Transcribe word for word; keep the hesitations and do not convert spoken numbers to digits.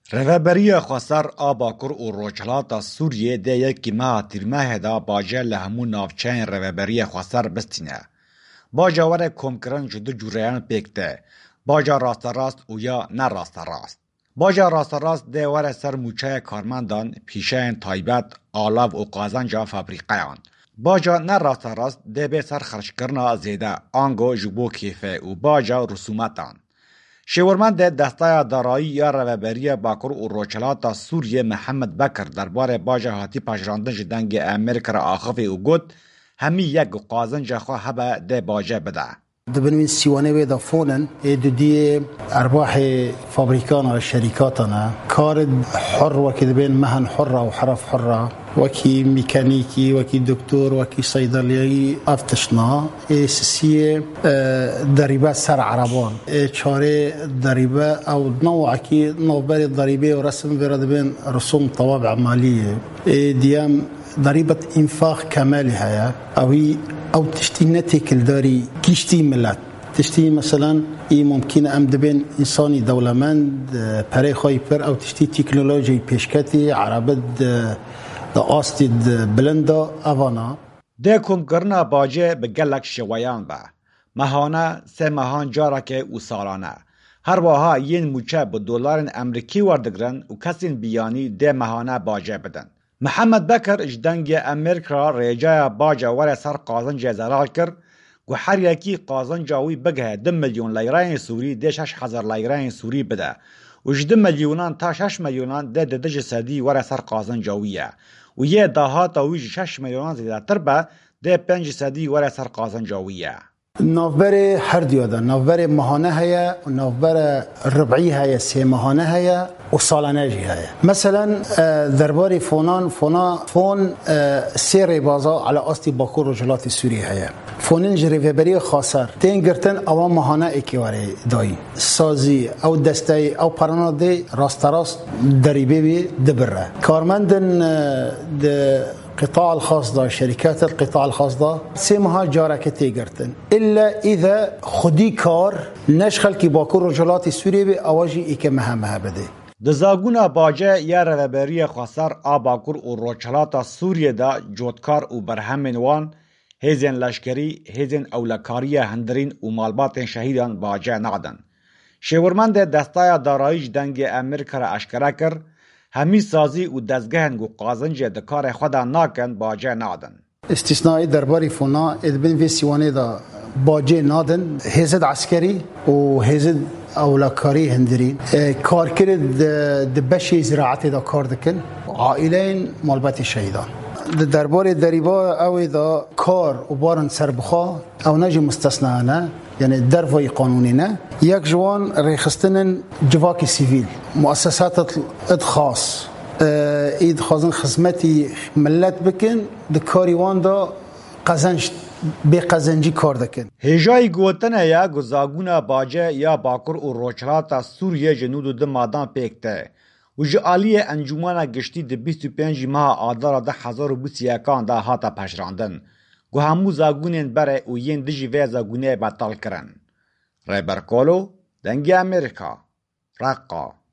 Reveberiya Xweser a Bakur û Rojhilata Sûriyê dê yekî meha tîrmehê da baje li hemû navçeyên Reveberiya Xweser bistîne. Baja were komkirin ji du cûreyan pêk de, baja rasterast û ya nerasterast. Baja rasterast dê were ser mûçeya karmendan, pîşeyên taybet, alav û qazenca fabrîqeyan. Baja nerasterast dê bê ser xerçkirina zêde, ango ji bo kêfê û baja rûsumetan. Şêwirmendê Destaya Darayî ya Reveberiya Bakur û Rojhilata Sûriyê Mihemed Bekir derbarê baja hatî pejirandin ji dengê Amerîka re axivî û got hemî yek qazenca xwe hebe dê baje bide. Dibin sîwanê wê de fonin ê dudiyê erbahê fabrîkana şerîkatan e karê hor wekî dibên mehan hora û heref hora wekî mîkanîkî, wekî doktor, wekî seydaliyeyî ev tişna ê sisiyê derîbe ser ereban ê çarê derîbe ew newekî navberê derîbê û resim vê re dibên risûm tewab emaliyê ê diyem derîbet înfaq kemelî heye ewî ew tiştî netêkildarî giştî millet. Tiştî meselan î mumkîn e em dibên însanî dewlemend perê xwe yî pir ew tiştî teknolojiyê pêşketî erebet di astî bilind da evana. Dê komkirina bajê bi gelek şeweyan be. Mehane sê mehan carekê û salane. Her wiha yên mûçe bi dolarên Emerîkî werdigirin û kesên biyanî dê mehane bajê bidin. Mihemed Bekir ji dengê Amerîka rêceya baja were ser qazencê zelal kir ku her yekî qazenca wî bigihe du milyon leyreyên Sûrî dê şeş hezar leyreyên Sûrî bide û ji du milyonan ta şeş milyonan dê di dijî sedî were ser qazenca wî ye û yê dahata wî ji şeş milyonan zêdetir be dê pênc sedî were ser qazenca wî ye. Navberê her duya de navberê mehane heye û navbera ribعî heye sê mehane heye û salane jî heye. Meselen derbarê fonan fona fon sê rêbaza ala astî Bakur Rojhilatê Sûriyê heye. Fonên ji Rêveberiya Xweser tên girtin ewa mehane êkî were dayîn. Sazî ew desteyê ew perana dê rasterast derîbê wê dibire. Karmendên di قطاع الخاص دا شركات القطاع الخاص دا سيمها جارك تيجرتن إلا إذا خدي كار نشخل كي باكور رجالات سوريا بأواجي إيكا مهمها بده. دزاگونا باجه یا رهبری خسر آ باکور و روچلاتا سوریه دا جوتکار و برهمین وان هیزن لشکری هیزن اولکاری هندرین و مالبات شهیدان باجه نقدن. شورمند دستای دارایج دنگ امریکا را اشکره کر همی سازی و دزگهن و قازنج دکار خدا ناکن باجه نادن. استثنائی درباری فونا ادبین وی سیوانه دا باجه نادن هزد عسکری و هزد اولکاری هندرین کار کرد د بشی زراعت دا کار دکن عائلین مالبات شهیدان درباره دریبا او دا کار و بارن سربخا او نجی مستثنانه یعنی دروی قانونی نه یک جوان ریخستن جواک سیویل مؤسسات ادخاص اید خازن خدمتی ملت بکن د کاریوان دا قزنج به قزنجی کار دکن. هجای گوتنه یا گزاگونا باجه یا باکر و روچلاتا سوریه جنود و دمادان پیکته و جعالی انجمانا گشتی د بیست و پنج ماه آدارا ده هزار و بیست و یکان ده هاتا پشراندن گو همو زاگونین بره و ین دجی وی زاگونه بطال کرن. ریبر کولو دنگی امریکا رقا